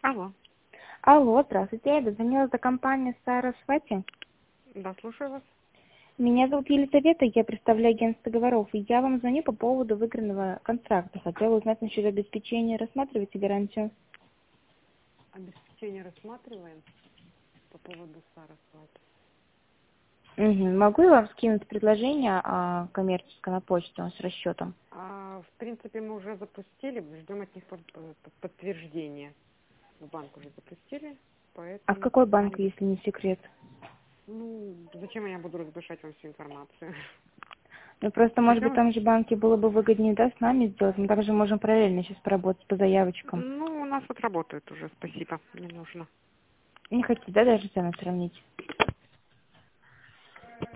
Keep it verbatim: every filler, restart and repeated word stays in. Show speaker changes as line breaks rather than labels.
Алло.
Алло, здравствуйте. Я дозвонилась до компании Сарасвати.
Да, слушаю вас.
Меня зовут Елизавета, я представляю агентство договоров, и я вам звоню по поводу выигранного контракта. Хотела узнать насчет обеспечения. Рассматриваете гарантию?
Обеспечение рассматриваем по поводу Сарасвати.
Угу. Могу я вам скинуть предложение а, коммерческое на почту с расчетом?
А, в принципе, мы уже запустили, ждем от них под- под- подтверждения. В банк уже запустили,
А в
поэтому
какой
пока
банк,
не...
если не секрет?
Ну, зачем я буду разглашать вам всю информацию?
Ну, просто, может быть,
Зачем?
там же банки было бы выгоднее, да, с нами сделать. Мы также можем параллельно сейчас поработать по заявочкам.
Ну, у нас вот работает уже, спасибо, не нужно.
Не хотите, да, даже цены сравнить?